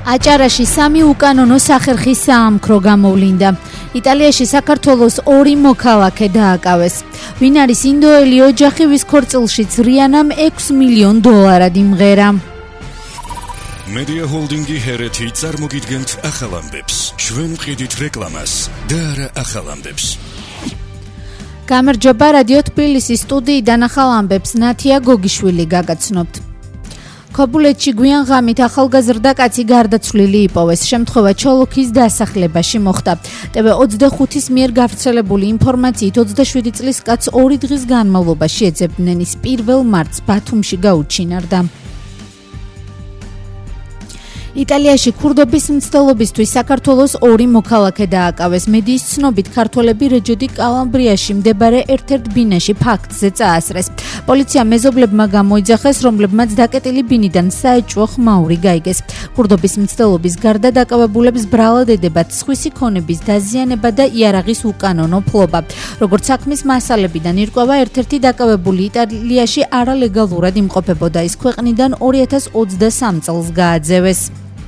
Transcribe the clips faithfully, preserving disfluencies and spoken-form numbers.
აჭარაში სამი უკანონო სახერხის საამქრო გამოვლინდა. იტალიაში საქართველოს ორი მოქალაქე დააკავეს. ვინ არის ინდოელი ოჯახი, ვის ქორწილში ზრიანამ ექვსი მილიონ დოლარად იმღერა. Media Holdingi ჰერეთი წარმოგიდგენთ ახალ ამბებს. ჩვენ ვყიდით რეკლამას და არა ახალ ამბებს. გამარჯობა, რადიო თბილისის სტუდიიდან ახალ ამბებს ნათია გოგიშვილი გაგაცნობთ. ქობულეთში გვიან ღამით ახალგაზრდა კაცი გარდაცვლილი იპოვეს. შემთხვევა ჩოლოქის დასახლებაში მოხდა. ტევ ოცდახუთის მიერ გავრცელებული ინფორმაციით ოცდაშვიდი წლის კაცს ორი დღის განმავლობაში ეძებდნენ. ის პირველ მარტს ბათუმში გაუჩინარდა. იტალიაში ქურდობის მცდელობისთვის საქართველოს ორი მოქალაქე დააკავეს. მედიის ცნობით ქართველები რეჯო დი კალაბრიაში მდებარე ერთ-ერთ ბინაში ფაქტზე წაასრეს. პოლიციამ მეზობლებმა გამოიძახეს, რომლებმაც დაკეტილი ბინიდან საეჭვო ხმაური გაიგეს. ქურდობის მცდელობის გარდა დაკავებულებს ბრალად ედებათ სხვისი ქონების დაზიანება და იარაღის უკანონო ფლობა. როგორც საქმის მასალებიდან ირკვევა, ერთ-ერთი დაკავებული იტალიაში არალეგალურად იმყოფებოდა. ის ქვეყნიდან ორი ათას ოცდასამ წელს გააძევეს.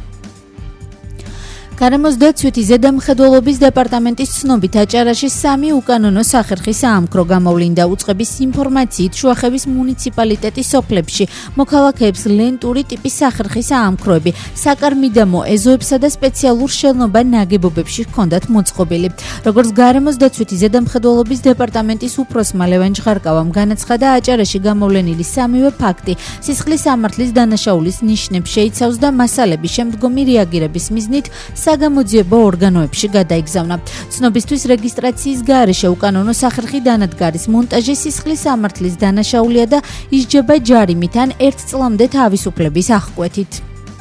გარემოს დაცვითი ზედამხედველობის დეპარტამენტის ცნობით აჭარაში სამი უკანონო სახერხის საამქრო გამოვლინდა. უწყების ინფორმაციით შუახევის მუნიციპალიტეტის სოფლებში მოქალაქეებს ლენტური ტიპის სახერხის საამქროები საკარმიდამო ეზოებსა და სპეციალურ შენობა ნაგებობებში ჰქონდათ მოწყობილი. როგორც გარემოს დაცვითი ზედამხედველობის დეპარტამენტის უფროსმა ლევან ჟღარკავამ განაცხადა, აჭარაში გამოვლენილი სამივე ფაქტი სისხლის სამართლის დანაშაულის ნიშნებს შეიცავს და მასალები შემდგომი რეაგირების მიზნით საგამოძიებო ორგანოებში გადაიგზავნა. ცნობისთვის რეგისტრაციის გარეშე უკანონო სახერხი დანადგარის მონტაჟი სისხლის სამართლის დანაშაულია და ისჯება ჯარიმით ან ერთ წლამდე თავისუფლების აღკვეთით.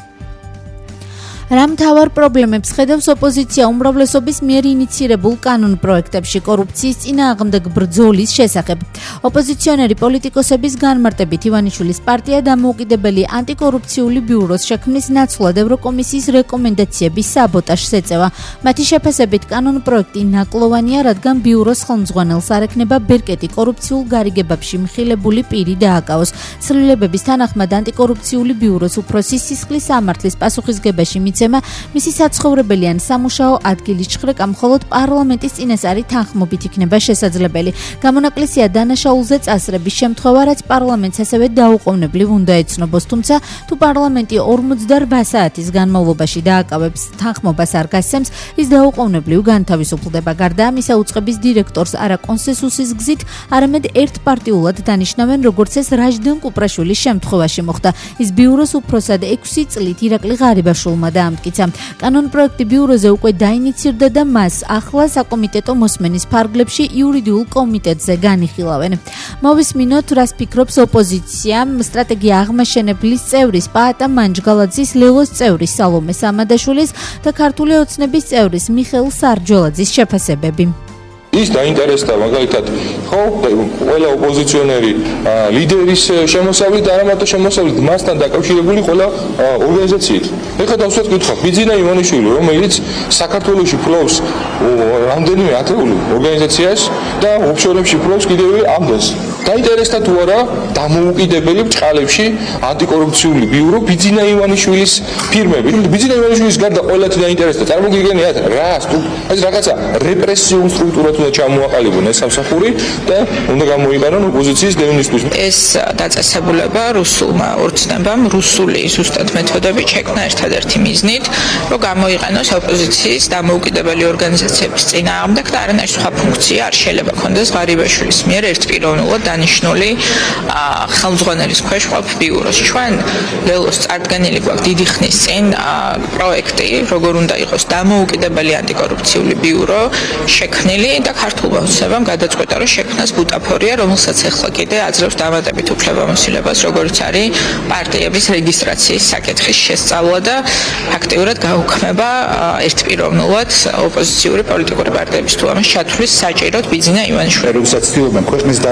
რა მთავარ პრობლემებს ხედავს ოპოზიცია უმრავლესობის მიერ ინიცირებულ კანონ პროექტებში კორუფციის წინააღმდეგ ბრძოლის შესახებ? ოპოზიციონერი პოლიტიკოსების განმარტებით ივანიშვილის პარტია დამოუკიდებელი ანტიკორუფციული ბიუროს შექმნის ნაცვლად ევროკომისიის რეკომენდაციების საბოტაჟს ეწევა. მათი შეფასებით კანონ პროექტი ნაკლოვანია, რადგან ბიუროს ხელმძღვანელს არ ექნება ბერკეტი კორუფციულ გარიგებებში მხილებული პირი დააკავოს. ცვლილებების თანახმად ანტიკორუფციული ბიუროს უფროსის სისხლის სამართლის პასუხისგებაში მისი საცხოვრებელი ან სამუშაო ადგილის ჩხრეკა მხოლოდ პარლამენტის წინასწარი თანხმობით იქნება შესაძლებელი. გამონაკლისია დანაშაულზე წასრების შემთხვევა, რაც პარლამენტს ასევე დაუყოვნებლივ უნდა ეცნობოს, თუმცა თუ პარლამენტი ორმოცდაოთხ საათის განმავლობაში დააკავებს თანხმობას არ გასცემს, ის დაუყოვნებლივ განთავისუფლდება. გარდა ამისა, უწყების დირექტორს არა კონსენსუსის გზით, არამედ ერთპარტიულად დანიშნავენ, როგორც ეს რაჟდან კუპრაშვილის შემთხვევაში მოხდა. ის ბიუროს უფროსად ექვსი წლით ირაკლი ღარიბაშვილმა და კანონ პროექტი ბიუროზე უკვე დაინიცირდა და მას ახლა საკომიტეტო მოსმენის ფარგლებში იურიდიულ კომიტეტზე განიხილავენ. მოვისმინოთ, რას ფიქრობს ოპოზიცია სტრატეგია აღმაშენებლის წევრის პაატა მანჯგალაძის, ლელოს წევრის სალომე სამადაშვილის და ქართული ოცნების წევრის მიხეილ სარჯოლაძის შეფასებები. ის დაინტერესდა მაგალითად ხო ყველა ოპოზიციონერი ლიდერის შემოსავლით და არა მარტო შემოსავლით, მასთან დაკავშირებული ყველა ორგანიზაციით. ეხლა დავსვათ კითხვა, ბიძინა ივანიშვილი, რომელიც საქართველოში ფლობს რამდენიმე ათეული ორგანიზაციას და ოფშორებში ფლობს კიდევ ამდენს. დაინტერესდა თუ არა დამოუკიდებელი ბრჭყალებში ანტიკორუფციული ბიურო ბიძინა ივანიშვილის ფირმები. ბიძინა ივანიშვილის გარდა ყველათ დაინტერესდა. წარმოგიდგენიათ რა ეს რაღაცა რეპრესიულ სტრუქტურად უნდა ჩამოაყალიბონ ეს სამსახური და უნდა გამოიყენონ ოპოზიციის დევნისთვის. ეს დაწესებულება რუსულმა ორცნებამ რუსული ზუსტად მეთოდები შექმნა ერთადერთი მიზნით, რომ გამოიყენოს ოპოზიციის დამოუკიდებელი ორგანიზაციების წინააღმდეგ და არანაირი სხვა ფუნქცია არ შეიძლება ქონდეს ღარიბაშვილის მიერ ერთპიროვნულად დანიშნული ხელმძღვანელის ქვეშ ყოფ ბიუროს. ჩვენ ლელოს წარდგენილი გვაქვს დიდი ხნის წინ პროექტი, როგორ უნდა იყოს დამოუკიდებელი ანტიკორუფციული ბიურო შექმნილი და ქართულმა ოცნებამ გადაწყვეტა, რომ შექმნას ბუტაფორია, რომელსაც ახლა კიდე აძლევს დამატებით უფლებამოსილებას, როგორც არის პარტიების რეგისტრაციის საკითხის შესწავლა და აქტიურად გაუქმება ერთპიროვნულად ოპოზიციური პოლიტიკური პარტიების თუ ამას ჩათვლის საჭიროდ ბიძინა ივანიშვილი. როდესაც ცდილობენ ქვეყნის დაზიანებას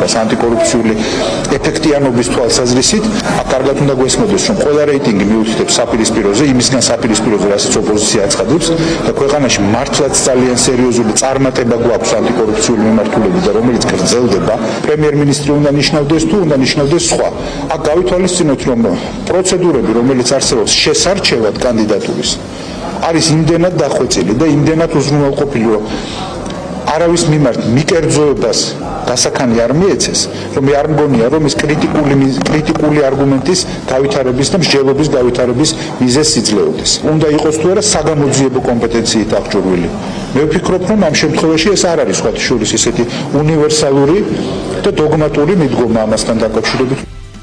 ამას ანტიკორუფციული ეფექტიანობის თვალსაზრისით, კარგად უნდა გვესმოდეს, რომ ყველა რეიტინგი მიუთითებს საპირისპიროზე, იმისგან საპირისპიროზე, რასაც ოპოზიცია აცხადებს და ქვეყანაში მართლაც ძალიან სერიოზული წარმატება გვაქვს ანტიკორუფციული მიმართულებით და რომელიც გრძელდება, პრემიერ-მინისტრი უნდა ნიშნავდეს თუ უნდა ნიშნავდეს სხვა. აქ გავითვალისწინოთ, რომ პროცედურები, რომელიც არსებობს შესარჩევად კანდიდატურის, არის იმდენად დახვეწილი და იმდენად უზრუნველყოფილი, რომ არავის მიმართ მიკერძოებას დასაქანი არ მიეცეს, რომ მე არ მგონია, რომ ის კრიტიკული კრიტიკული არგუმენტის გავითარების და მსჯელობის გავითარების მიზეზს იძლეოდეს. უნდა იყოს თუ არა საგამოძიებო კომპეტენციით აღჭურვილი. მე ვფიქრობ, რომ ამ შემთხვევაში ეს არ არის სხვათა შორის ესეთი უნივერსალური და დოგმატური მიდგომა ამასთან დაკავშირებით.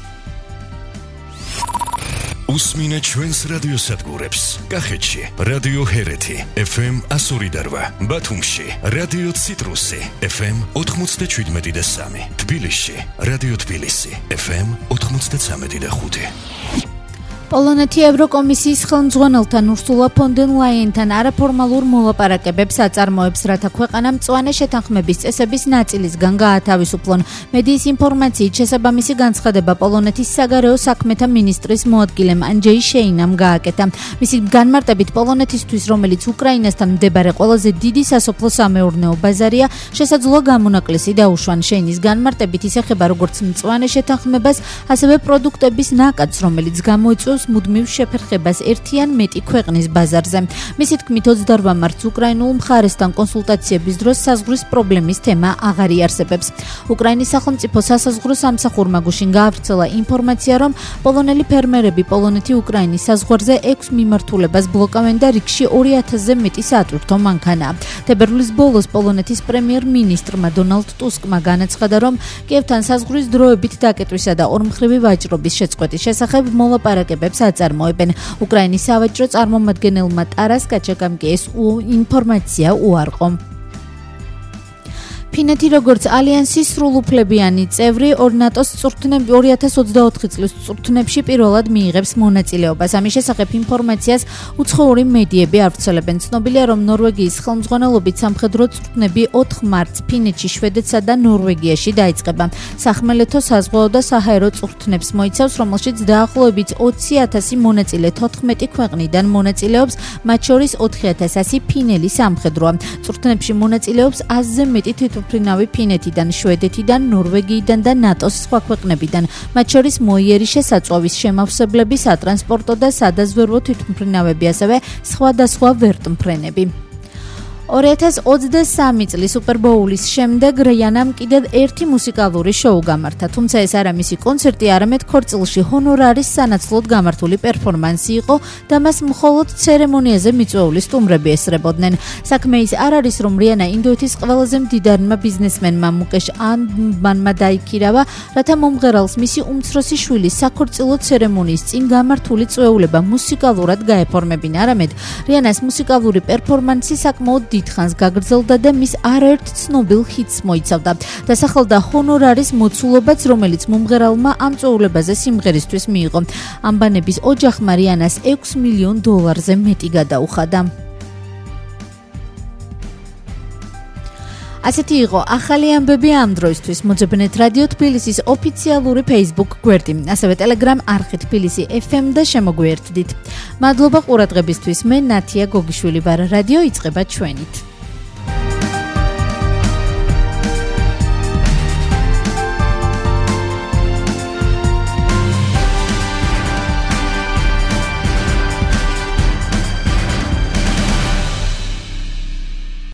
უსმინეთ ჩვენს რადიოსადგურებს. კახეთში რადიო ჰერეთი ეფ ემ ასორი და რვა, ბათუმში რადიო ციტრუსი ეფ ემ ოთხმოცდაშვიდმეტი და სამი, თბილისში რადიო თბილისი ეფ ემ ოთხმოცდაცამეტი და ხუთი. პოლონეთი ევროკომისიის ხელმძღვანელთან ურსულა ფონ დერ ლაიენთან არაფორმალურ მოლაპარაკებებს აწარმოებს, რათა ქვეყანა მწვანე შეთანხმების წესების ნაწილისგან გაათავისუფლონ. მედიის ინფორმაციით შესაბამისი განცხადება პოლონეთის საგარეო საქმეთა მინისტრის მოადგილემ ანჯეი შეინამ გააკეთა. მისი განმარტებით პოლონეთისთვის, რომელიც უკრაინასთან მდებარე ყველაზე დიდი სასოფლო-სამეურნეო ბაზარია, შესაძლოა გამონაკლისი დაუშვან. შეინის განმარტებით ის ეხება როგორც მწვანე შეთანხმებას, ასევე პროდუქტების ნაკადს, რომელიც გამოიწვევს მუდმივ შეფერხებას ერთი ან მეტი ქვეყნის ბაზარზე. მისი თქმით, ოცდარვა მარტს უკრაინულ მხარესთან კონსულტაციების დროს საზღვრის პრობლემის თემა აღარ იარსებებს. უკრაინის სახელმწიფო სასაზღვრო სამსახურმა გუშინ გაავრცელა ინფორმაცია, რომ პოლონელი ფერმერები პოლონეთი-უკრაინის საზღვარზე ექვს მიმართულებას ბლოკავენ და რიგში ორი ათასზე მეტი სატვირთო მანქანაა. თებერვლის ბოლოს პოლონეთის პრემიერ-მინისტრმა დონალდ ტუსკმა განაცხადა, რომ კიევთან საზღვრის დროებით დაკეტვისა და ორმხრივი ვაჭრობის შეწყვეტის შესახებ მოლაპარაკებებს აწარმოებენ. უკრაინის სავაჭრო წარმომადგენელმა ტარას კაჩაკამ კი ეს ინფორმაცია უარყო. ფინეთი როგორც ალიანსის სრულუფლებიანი წევრი ნატოს წვრთნები ორი ათას ოცდაოთხი წლის წვრთნებში პირველად მიიღებს მონაწილეობას. ამის შესახებ ინფორმაციას უცხოური მედიები ავრცელებენ. ცნობილია, რომ ნორვეგიის ხელმძღვანელობით სამხედრო წვრთნები ოთხ მარტს ფინეთში, შვედეთსა და ნორვეგიაში დაიწყება. სახმელეთო, საზღვაო და საჰაერო წვრთნებს მოიცავს, რომელშიც დაახლოებით ოცი ათასი მონაწილე თოთხმეტი ქვეყნიდან მონაწილეობს, მათ შორის ოთხი ათას ასი ფინელი სამხედროა. წვრთნებში მონაწილეობს ათზე მეტი თვითმფრინავი ფინეთიდან, შვედეთიდან, ნორვეგიიდან და ნატოს სხვა ქვეყნებიდან, მათ შორის მოიერიშე საწვავის შემავსებლები, სატრანსპორტო და სადაზვერვო თვითმფრინავები, ასევე სხვადასხვა ვერტმფრენები. ორი ათას ოცდასამი წლის სუპერბოულის შემდეგ რიანამ კიდევ ერთი მუსიკალური შოუ გამართა, თუმცა ეს არა მისი კონცერტი, არამედ ქორწილში ჰონორარის სანაცვლოდ გამართული პერფორმანსი იყო და მას მხოლოდ ცერემონიაზე მიწვეული სტუმრები ესწრებოდნენ. საქმე ის არ არის, რომ რიანა ინდოეთის ყველაზე მდიდარმა ბიზნესმენმა მუკეშ ამბანმა დაიქირავა, რათა მომღერალს მისი უმცროსი შვილი საქორწილო ცერემონიის წინ გამართული წვეულება მუსიკალურად გაეფორმებინა, არამედ რიანას მუსიკალური პერფორმანსი საკმაოდ დიდხანს გაგრძელდა და მის არაერთ ცნობილ ჰიტს მოიცავდა. დასახელდა ჰონორარის მოცულობაც, რომელიც მომღერალმა ამ წვეულებაზე სიმღერისთვის მიიღო. ამბანების ოჯახმა რიანას ექვს მილიონ დოლარზე მეტი გადაუხადა. ასეთი იყო ახალი ამბები ამ დროისთვის. მოძებნეთ რადიო თბილისის ოფიციალური Facebook გვერდი, ასევე Telegram არხი თბილისი ეფ ემ და შემოგვიერთდით. მადლობა ყურადღებისთვის. მე ნათია გოგიშვილი ვარ. რადიო იწყება ჩვენით.